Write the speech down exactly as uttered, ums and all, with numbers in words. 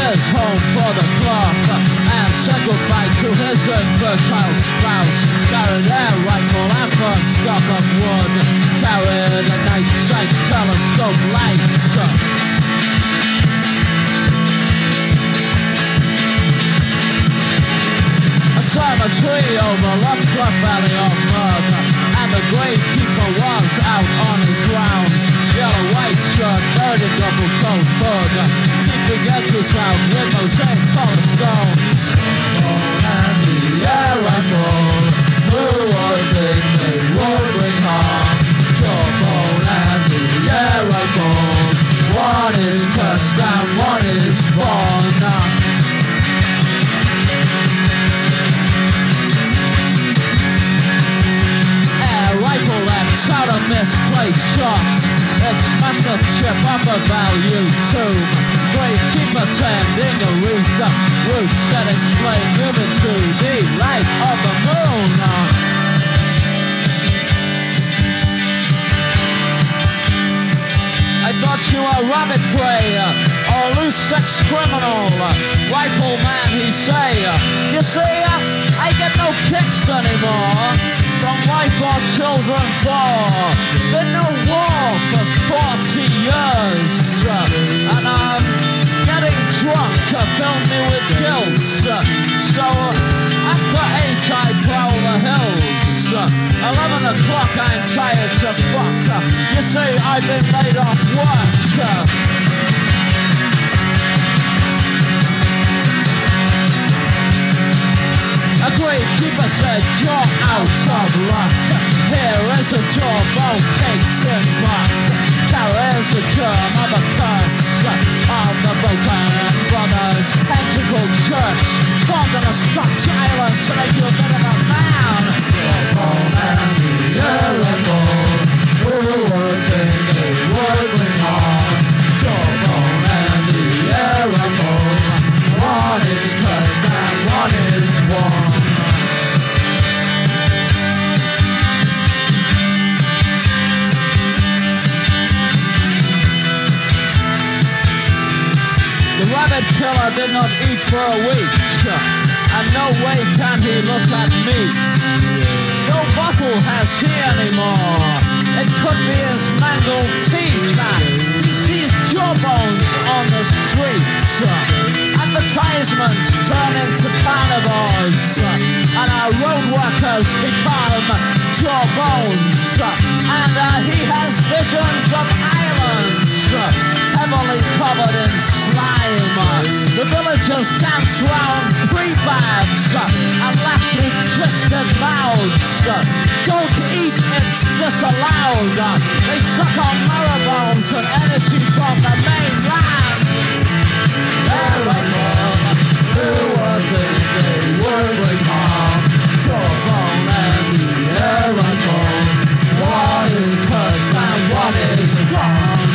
his home for the clock and said goodbye to his infertile spouse. Carried their rifle and firm stock of wood, carried a night sight telescope lights. A cemetery overlooked the valley of mud, and the gravekeeper was out on his rounds. Yellow white shirt, dirty double coat hood, keeping edges out with mosaic color stones. Oh, and the air and gold, who would think they would bring harm? Jawbone and the air and gold, one is cursed and one is born. Out of misplaced shots, it smashed a chip off a value tomb. Gravekeeper tending a roof, the roof said explain, moving to the light of the moon. I thought you were rabbit prey or a loose sex criminal. Rifleman, he say, you see, I get no kicks anymore from wife or children for. Been no war for forty years, and I'm getting drunk, filled me with guilt. So after eight I prowl the hills. Eleven o'clock I'm tired to fuck. You see I've been laid off work. A gravekeeper said, you're out of luck. Here is a jawbone caked in muck. There is a germ of a curse of the Broken Brothers Pentacle Church, formed on a Scotch island to make you a bit of a man. Jawbone and the irritable, who would think they would bring on? Jawbone and the irritable, one is cursed and one is born. The rabbit killer did not eat for a week, and no way can he look at meat. No bottle has he anymore. It could be his mangled teeth. He sees jawbones on the streets. Advertisements turn into carnivores, and our road workers become jawbones. And uh, he has visions of islands heavily covered in slime. The villagers dance round prefabs and laugh with twisted mouths. Don't eat, it's disallowed. They suck on marrow and energy from the mainland. Terrible, who would think they would bring harm? Jawbone and the irritable, one is cursed and one is gone.